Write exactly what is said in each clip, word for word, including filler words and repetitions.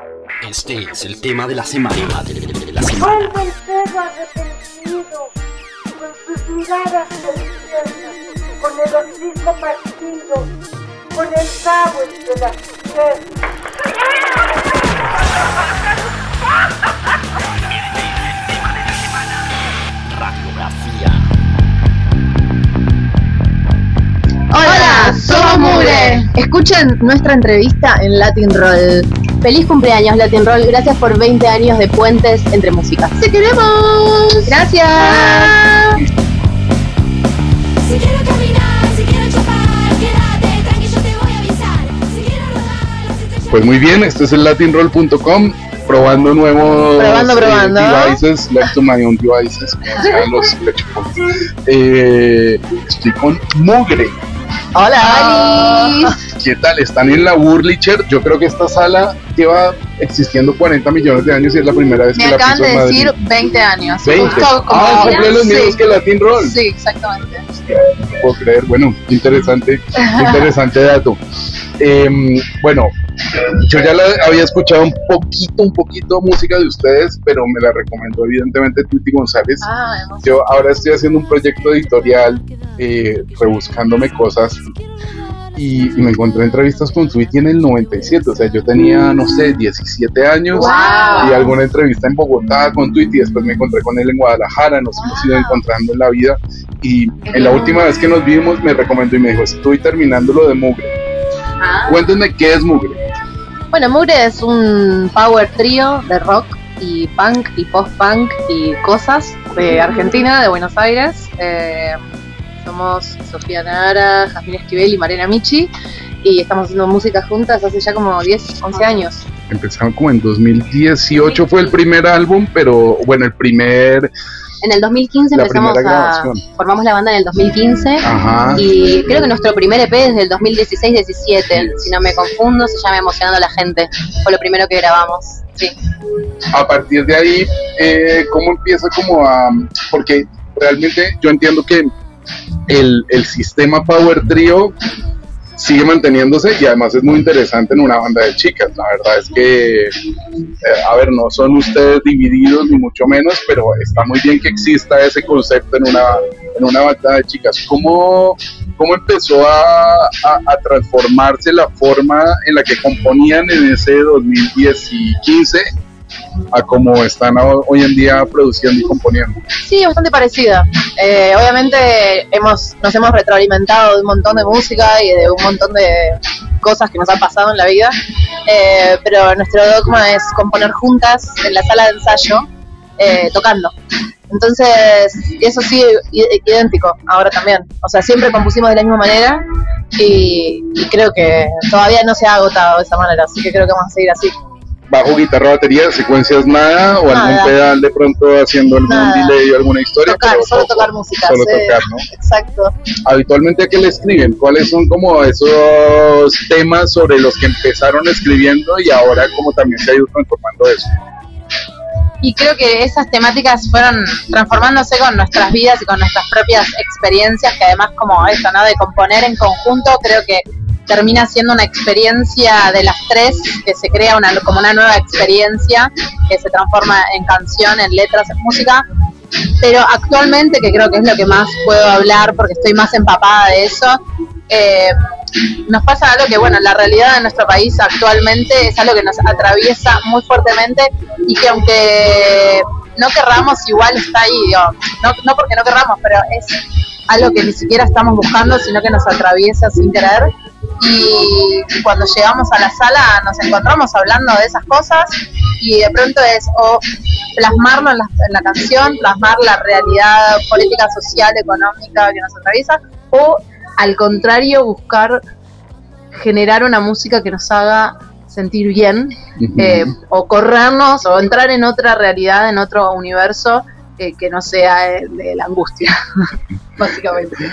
Este es el tema de la semana. De la semana. Vuelve el perro arrepentido, con sus miradas perdidas, con el hocico partido, con el cabo entre las piernas. Radiografía. Hola, somos Mugre. Escuchen nuestra entrevista en Latin Roll. Feliz cumpleaños, Latin Roll. Gracias por veinte años de puentes entre músicas. ¡Te queremos! Gracias. Si quiero caminar, si quiero chapar, quédate tranqui, yo te voy a avisar. Si quiero rodar, las estrellas... Pues muy bien, este es el latin roll punto com, probando nuevos Probando, eh, probando. devices, left to my own devices, como sean los lechupones. Eh, estoy con Mugre. Hola, Alice. ¿Qué tal? Están en la Wurlitzer. Yo creo que esta sala lleva existiendo cuarenta millones de años y es la primera vez Me que la acaban piso de en Madrid. decir veinte años. veinte. Justo como Ah, ahora. cumple los mismos Sí. que Latin Roll. Sí, exactamente. No puedo creer. Bueno, interesante, interesante dato. Eh, bueno, yo ya la había escuchado un poquito, un poquito música de ustedes, pero me la recomendó evidentemente Tuti González. Ah, hemos... Yo ahora estoy haciendo un proyecto editorial, eh, rebuscándome cosas, y, y me encontré entrevistas con Tuti en el noventa y siete, o sea, yo tenía, no sé, diecisiete años, Wow. y alguna entrevista en Bogotá con Tuti, y después me encontré con él en Guadalajara, nos hemos ido encontrando en la vida, y en la última vez que nos vimos me recomendó y me dijo, estoy terminando lo de Mugre. Ah. Cuéntenme qué es Mugre. Bueno, Mugre es un power trío de rock y punk y post-punk y cosas de Argentina, de Buenos Aires. Eh, somos Sofía Nara, Jasmine Esquivel y Mariana Michi y estamos haciendo música juntas hace ya como diez, once años. Empezaron como en dos mil dieciocho fue el primer álbum, pero bueno, el primer... En el dos mil quince La empezamos primera a... grabación. Formamos la banda en el dos mil quince. Ajá. Y creo que nuestro primer E P es del dos mil dieciséis diecisiete, si no me confundo, se llama Emocionando a la Gente. Fue lo primero que grabamos, sí. A partir de ahí, eh, ¿cómo empieza como a...? Porque realmente yo entiendo que el, el sistema Power Trio sigue manteniéndose y además es muy interesante en una banda de chicas. La verdad es que, eh, a ver, no son ustedes divididos ni mucho menos, pero está muy bien que exista ese concepto en una, en una banda de chicas. ¿Cómo, cómo empezó a, a, a transformarse la forma en la que componían en ese dos mil diez y quince a cómo están hoy en día produciendo y componiendo? Sí, bastante parecida. Eh, obviamente hemos, nos hemos retroalimentado de un montón de música y de un montón de cosas que nos han pasado en la vida, eh, pero nuestro dogma es componer juntas en la sala de ensayo, eh, tocando. Entonces, eso sí, idéntico, ahora también. O sea, siempre compusimos de la misma manera y, y creo que todavía no se ha agotado de esa manera, así que creo que vamos a seguir así. Bajo, guitarra, batería, secuencias, nada, o Nada. algún pedal de pronto haciendo algún Nada. delay o alguna historia. Tocar, pero solo poco. tocar música. Solo sí. tocar, ¿no? Exacto. Habitualmente, ¿a qué le escriben? ¿Cuáles son como esos temas sobre los que empezaron escribiendo y ahora como también se ha ido transformando eso? Y creo que esas temáticas fueron transformándose con nuestras vidas y con nuestras propias experiencias, que además como esto, ¿no? De componer en conjunto, creo que termina siendo una experiencia de las tres, que se crea una, como una nueva experiencia, que se transforma en canción, en letras, en música. Pero actualmente, que creo que es lo que más puedo hablar, porque estoy más empapada de eso, eh, nos pasa algo que, bueno, la realidad de nuestro país actualmente es algo que nos atraviesa muy fuertemente y que aunque no querramos, igual está ahí, digo, no, no porque no querramos, pero es algo que ni siquiera estamos buscando, sino que nos atraviesa sin querer. Y cuando llegamos a la sala nos encontramos hablando de esas cosas y de pronto es o plasmarlo en la, en la canción, plasmar la realidad política, social, económica que nos atraviesa, o al contrario buscar generar una música que nos haga sentir bien, Uh-huh. eh, o corrernos o entrar en otra realidad, en otro universo eh, que no sea el de la angustia, básicamente.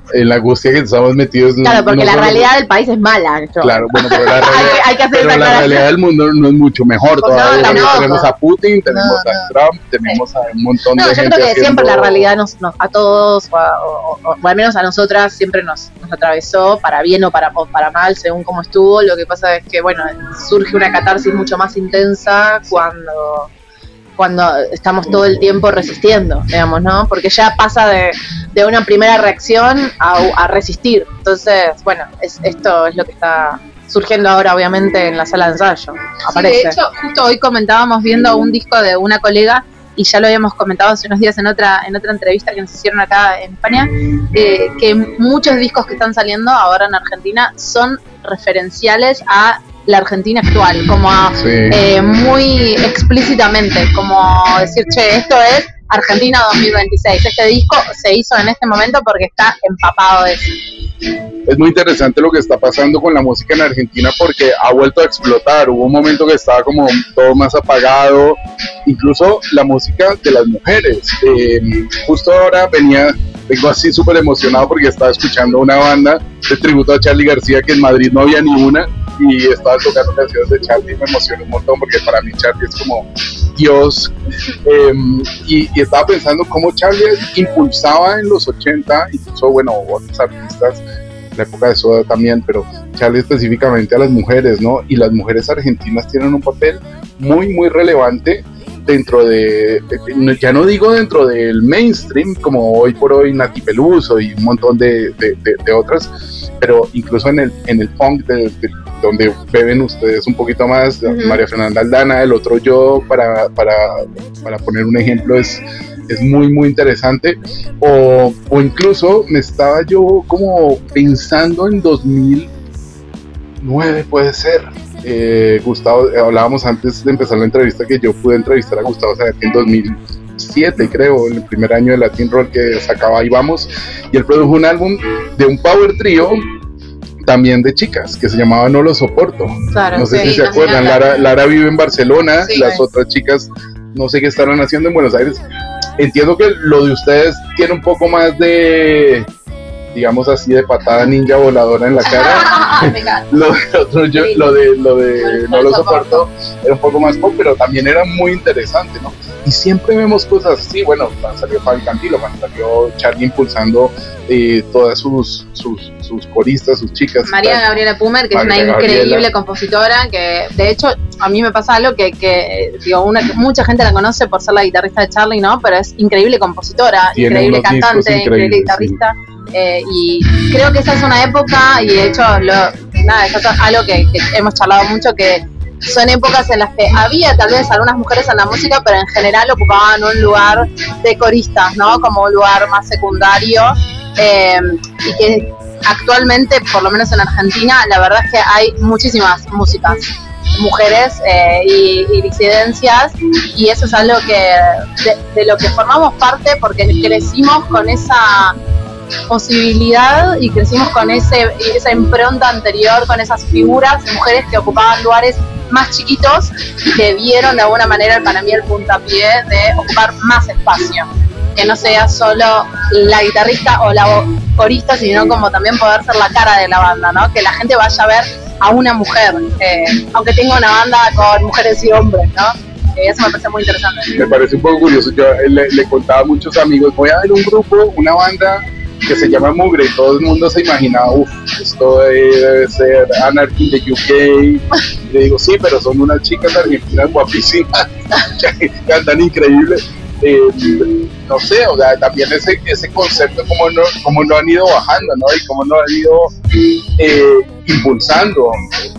en la angustia que estamos metidos. Claro, porque no la solo- realidad del país es mala. yo. Claro, bueno, pero la realidad, hay que hacer pero esa la aclaración. realidad del mundo no es mucho mejor Pues no, todavía. tampoco. Tenemos a Putin, tenemos No, a Trump, tenemos a un montón No, de yo gente creo que siempre la haciendo- realidad nos, nos- a todos, o, a- o- o- o al menos a nosotras, siempre nos, nos atravesó, para bien o para, o para mal, según cómo estuvo. Lo que pasa es que, bueno, surge una catarsis mucho más intensa cuando, cuando estamos todo el tiempo resistiendo, digamos, ¿no? Porque ya pasa de, de una primera reacción a, a resistir. Entonces, bueno, es, esto es lo que está surgiendo ahora, obviamente, en la sala de ensayo. Sí, Aparece. de hecho, justo hoy comentábamos viendo un disco de una colega y ya lo habíamos comentado hace unos días en otra en otra entrevista que nos hicieron acá en España, eh, que muchos discos que están saliendo ahora en Argentina son referenciales a la Argentina actual, como a, Sí. eh, muy explícitamente, como decir, che, esto es Argentina dos mil veintiséis, este disco se hizo en este momento porque está empapado de eso. Es muy interesante lo que está pasando con la música en Argentina porque ha vuelto a explotar. Hubo un momento que estaba como todo más apagado, incluso la música de las mujeres. Eh, justo ahora venía, vengo así súper emocionado porque estaba escuchando una banda de tributo a Charly García, que en Madrid no había ni una, y estaba tocando canciones de Charly y me emocionó un montón porque para mí Charly es como Dios. Eh, y, y estaba pensando cómo Charly impulsaba en los ochenta, incluso, bueno, otros artistas, la época de Soda también, pero Charly específicamente a las mujeres, ¿no? Y las mujeres argentinas tienen un papel muy, muy relevante dentro de, de- ya no digo dentro del mainstream, como hoy por hoy Nati Peluso y un montón de, de, de- de otras, pero incluso en el, en el funk, de, de- donde beben ustedes un poquito más, Ujú. María Fernanda Aldana, el otro yo, para, para, para poner un ejemplo, es, es muy, muy interesante. O, o incluso me estaba yo como pensando en dos mil nueve, puede ser. Eh, Gustavo, eh, hablábamos antes de empezar la entrevista que yo pude entrevistar a Gustavo Cerati en dos mil siete, creo, en el primer año de Latin Roll que sacaba Ahí Vamos, y él produjo un álbum de un power trio también de chicas que se llamaba No Lo Soporto. Claro, No sé sí, si se nos acuerdan, encanta. Lara, Lara vive en Barcelona, Sí, las sí. otras chicas no sé qué estarán haciendo en Buenos Aires. Entiendo que lo de ustedes tiene un poco más de, digamos así, de patada ninja voladora en la cara. Me encanta. Lo de, otro yo- lo de, lo de No Lo Soporto era un poco más pop, pero también era muy interesante, ¿no? Y siempre vemos cosas así, bueno, cuando salió Fabi Cantilo, cuando salió Charly impulsando eh, todas sus, sus, sus coristas, sus chicas. María tal. Gabriela Pumer, que María es una Gabriela. increíble compositora, que de hecho a mí me pasa algo que, que digo, una, mucha gente la conoce por ser la guitarrista de Charly, ¿no? Pero es increíble compositora, Tiene increíble unos discos cantante, increíble increíbles, guitarrista. eh, y creo que esa es una época, y de hecho, lo, nada, eso es algo que, que hemos charlado mucho, que son épocas en las que había tal vez algunas mujeres en la música, pero en general ocupaban un lugar de coristas, ¿no? Como un lugar más secundario, eh, y que actualmente, por lo menos en Argentina, la verdad es que hay muchísimas músicas, mujeres eh, y, y disidencias, y eso es algo que de, de lo que formamos parte porque crecimos con esa posibilidad y crecimos con ese esa impronta anterior, con esas figuras, mujeres que ocupaban lugares más chiquitos y que dieron de alguna manera para mí el puntapié de ocupar más espacio, que no sea solo la guitarrista o la vo- corista, sino como también poder ser la cara de la banda, ¿no? Que la gente vaya a ver a una mujer, eh, aunque tenga una banda con mujeres y hombres, ¿no? Eh, eso me parece muy interesante. Me parece un poco curioso. Yo eh, le, le contaba a muchos amigos, voy a ver un grupo, una banda que se llama Mugre, y todo el mundo se imaginaba, uff, esto debe ser Anarchy de U K. Y le digo, sí, pero son unas chicas argentinas guapísimas, que cantan increíble. Eh, no sé, o sea, también ese, ese concepto, como no, como no han ido bajando, ¿no? Y como no han ido eh, impulsando.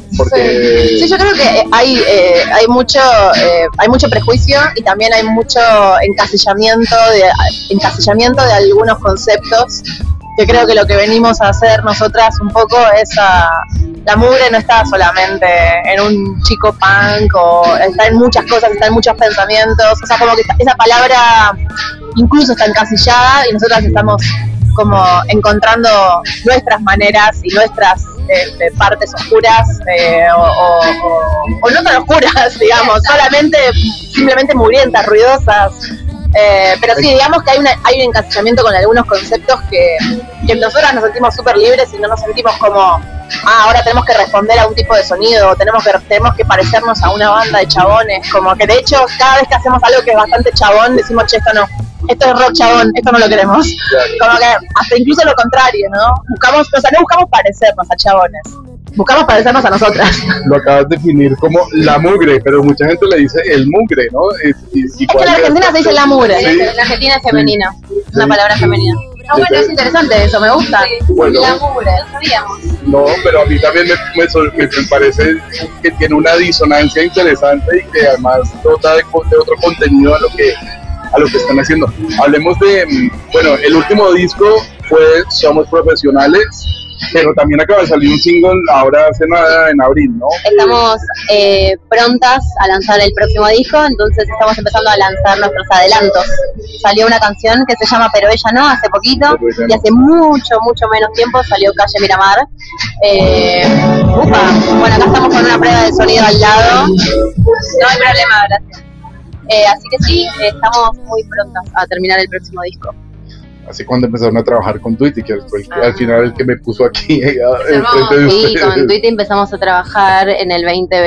Porque Sí, yo creo que hay eh, hay mucho eh, hay mucho prejuicio y también hay mucho encasillamiento de encasillamiento de algunos conceptos, que creo que lo que venimos a hacer nosotras un poco es a, la mugre no está solamente en un chico punk, o está en muchas cosas, está en muchos pensamientos, o sea, como que esa palabra incluso está encasillada y nosotras estamos como encontrando nuestras maneras y nuestras este, partes oscuras, eh, o, o, o, o no tan oscuras, digamos, solamente simplemente mugrientas, ruidosas, Eh, pero sí, digamos que hay, una, hay un encasillamiento con algunos conceptos que, que nosotras nos sentimos súper libres y no nos sentimos como, ah, ahora tenemos que responder a un tipo de sonido, o tenemos que, tenemos que parecernos a una banda de chabones, como que de hecho cada vez que hacemos algo que es bastante chabón, decimos, che, esto no, esto es rock chabón, esto no lo queremos. Como que hasta incluso lo contrario, ¿no? Buscamos, o sea, no buscamos parecernos a chabones, buscamos parecernos a nosotras. Lo acabas de definir como la mugre, pero mucha gente le dice el mugre, ¿no? Es, y, y Es que en la Argentina se dice la mugre. Sí. En Argentina es femenina, Sí. una palabra femenina. No, bueno, es interesante eso, me gusta. Bueno. La mugre, lo sabíamos. No, pero a mí también me, me, sol- me- me parece que tiene una disonancia interesante y que además dota de, co- de otro contenido a lo que a lo que están haciendo. Hablemos de, mm, bueno, el último disco fue Somos Profesionales, pero también acaba de salir un single ahora hace nada en abril, ¿no? Estamos eh, prontas a lanzar el próximo disco, entonces estamos empezando a lanzar nuestros adelantos. Salió una canción que se llama Pero Ella No hace poquito, Pero Ella y No. hace mucho, mucho menos tiempo salió Calle Miramar. Eh, upa, bueno, acá estamos con una prueba de sonido al lado. No hay problema, gracias. Eh, así que sí, eh, estamos muy prontas a terminar el próximo disco. Así cuando empezaron a trabajar con Tweety, que fue el que, al final el que me puso aquí eh, Hermoso. enfrente de Sí, ustedes. con Twitter empezamos a trabajar en el veinte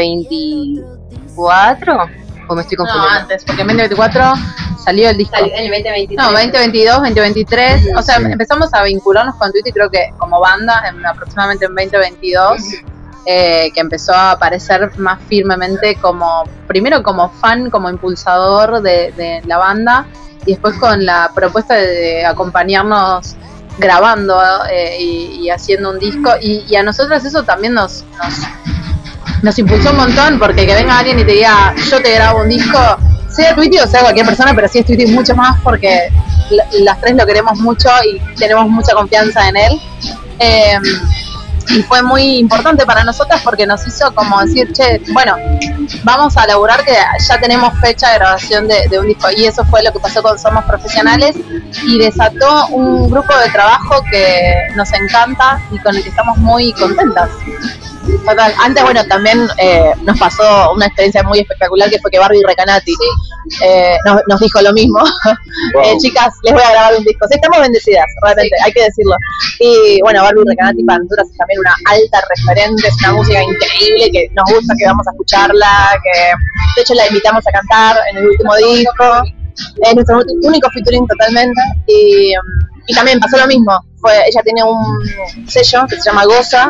veinticuatro, o me estoy No, confundiendo. antes, porque en veinte veinticuatro salió el disco. Salió en el veinte veintitrés. No, veinte veintidós, veinte veintitrés, o sea, Sí. empezamos a vincularnos con Twitter, creo que como banda, en, aproximadamente en veinte veintidós, eh, que empezó a aparecer más firmemente como, primero como fan, como impulsador de, de la banda, y después con la propuesta de, de acompañarnos grabando eh, y, y haciendo un disco, y, y a nosotros eso también nos, nos, nos impulsó un montón, porque que venga alguien y te diga, yo te grabo un disco, sea Tweety o sea cualquier persona, pero sí es Tweety mucho más porque la- las tres lo queremos mucho y tenemos mucha confianza en él. Eh, y fue muy importante para nosotras porque nos hizo como decir, che, bueno, vamos a laburar que ya tenemos fecha de grabación de, de un disco, y eso fue lo que pasó con Somos Profesionales, y desató un grupo de trabajo que nos encanta y con el que estamos muy contentas. Total. Antes, bueno, también eh, nos pasó una experiencia muy espectacular que fue que Barbie Recanati eh, nos, nos dijo lo mismo. Wow. Eh, chicas, les voy a grabar un disco. Sí, estamos bendecidas, realmente, hay que decirlo. Y bueno, Barbie Recanati para nosotras es también una alta referente, es una música increíble que nos gusta, que vamos a escucharla, que de hecho la invitamos a cantar en el último disco. Es nuestro ulti- único featuring totalmente. Y, um, y también pasó lo mismo. Fue, ella tiene un sello que se llama Goza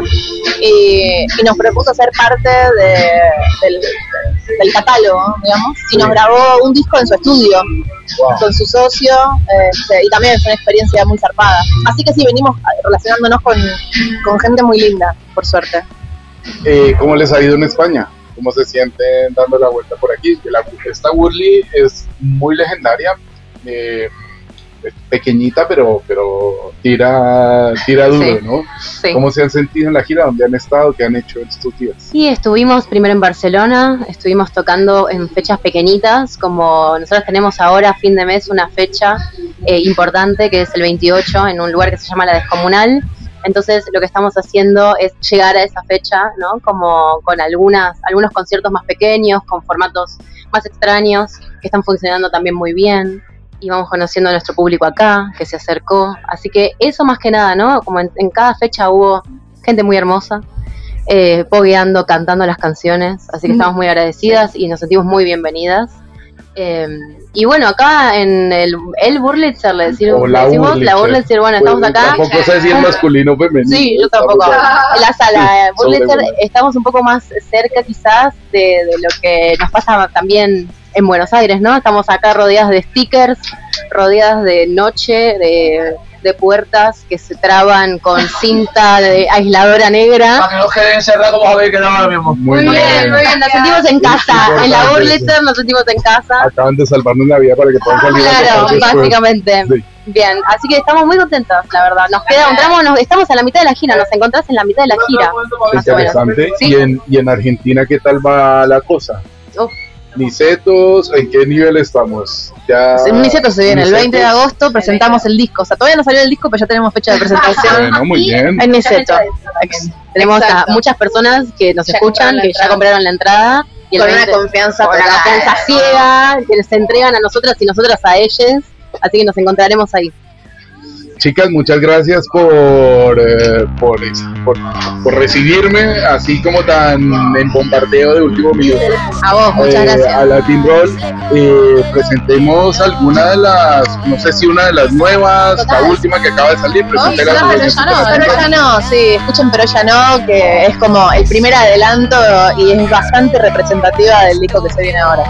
y, y nos propuso ser parte de- del, del catálogo, digamos, y nos grabó un disco en su estudio Wow. con su socio, este, y también fue una experiencia muy zarpada. Así que sí, venimos relacionándonos con, con gente muy linda, por suerte. Eh, ¿Cómo les ha ido en España? ¿Cómo se sienten dando la vuelta por aquí? Que la- esta Wurley es muy legendaria, eh, es pequeñita, pero pero tira tira duro, Sí. ¿no? Sí. ¿Cómo se han sentido en la gira? ¿Dónde han estado? ¿Qué han hecho estos días? Sí, estuvimos primero en Barcelona, estuvimos tocando en fechas pequeñitas, como nosotros tenemos ahora a fin de mes una fecha eh, importante que es el veintiocho en un lugar que se llama La Descomunal. Entonces lo que estamos haciendo es llegar a esa fecha, ¿no? Como con algunas, algunos conciertos más pequeños, con formatos más extraños, que están funcionando también muy bien. Y vamos conociendo a nuestro público acá, que se acercó. Así que eso más que nada, ¿no? Como en, en cada fecha hubo gente muy hermosa, eh, pogueando, cantando las canciones. Así que estamos muy agradecidas y nos sentimos muy bienvenidas. Eh, y bueno, acá en el, el Burlitzer, le decimos, O la decimos la Wurlitzer. Burlitzer, bueno, estamos Pues, acá. Tampoco sé si es masculino o femenino. Sí, yo Estamos tampoco. ahí. En la sala eh, Sí, Burlitzer sobre una. estamos un poco más cerca quizás de, de lo que nos pasa también en Buenos Aires, ¿no? Estamos acá rodeadas de stickers, rodeadas de noche, de, de puertas que se traban con cinta de aisladora negra. Para que no quede encerrado como habéis quedado ahora mismo. Muy Muy bien, muy bien, nos sentimos en casa. En la Importante, Burlitzer nos sentimos en casa. Acaban de salvarnos la vida para que puedan salir a Claro, tocar después. básicamente. Sí. Bien, así que estamos muy contentos, la verdad. Nos queda un tramo, nos, estamos a la mitad de la gira, nos encontrás en la mitad de la gira. Más o menos. Interesante. Sí. ¿Y, en, ¿Y en Argentina qué tal va la cosa? Uf. Nicetos, ¿en qué nivel estamos? Ya... Un Niceto se viene el Nicetos. veinte de agosto, presentamos el disco. O sea, todavía no salió el disco, pero ya tenemos fecha de presentación Bueno, muy bien. en Niceto. Tenemos a Exacto. muchas personas que nos Ya escuchan, compraron la que ya entrada. compraron la entrada. Y el Con una veinte confianza con una total. confianza ciega, que se entregan a nosotras y nosotras a ellas. Así que nos encontraremos ahí. Chicas, muchas gracias por, eh, por, por, por recibirme así como tan en bombardeo de último minuto. A vos, muchas Eh, gracias. A Latin Roll, eh, presentemos alguna de las, no sé si una de las nuevas, Total. la última que acaba de salir, presentéla. No, pero ya no, pero ya no, sí, escuchen pero ya no, que es como el primer adelanto y es bastante representativa del disco que se viene ahora.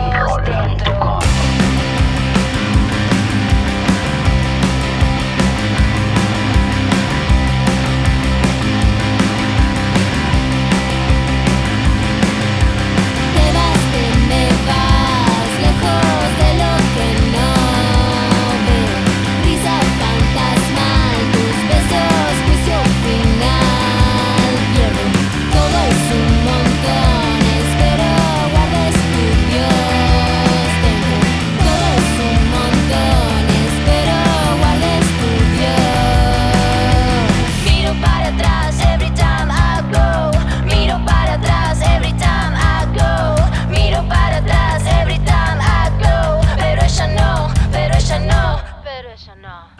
Te vas, te me vas, lejos de lo que no veo. Risa fantasmal, tus besos, juicio final. Pierdo, todo es un montón, espero guardes tu Dios dentro. Todo es un montón, espero guardes tu Dios. Miro para atrás every time I go. Miro para atrás every time I go. Miro para atrás every time I go. Pero ella no, pero ella no, pero ella no.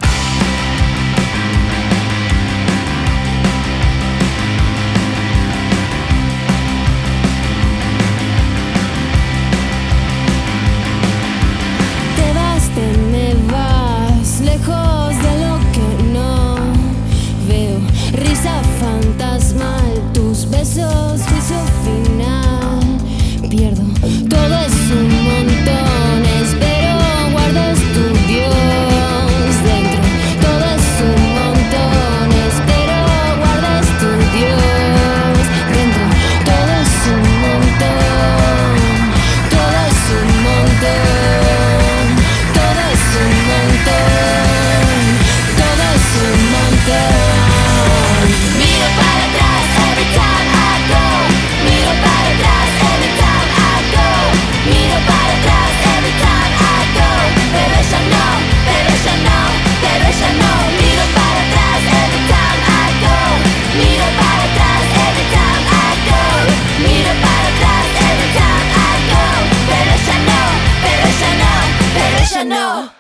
Te vas, te me vas, lejos de lo que no veo. Risa fantasmal, tus besos, juicio final. Pierdo, todo es un montón, espero guardes tu Dios dentro. Todo es un montón, espero guardes tu Dios dentro. Todo es un montón, todo es un montón, todo es un montón, todo es un montón. Miro para atrás every time I go. Miro para atrás every time I go. Miro para atrás every time I go. Pero ella no, pero ella no, pero ella no. Miro para atrás every time I go. Miro para atrás every time I go. Miro para atrás every time I go. Pero ella no, pero ella no, pero ella no.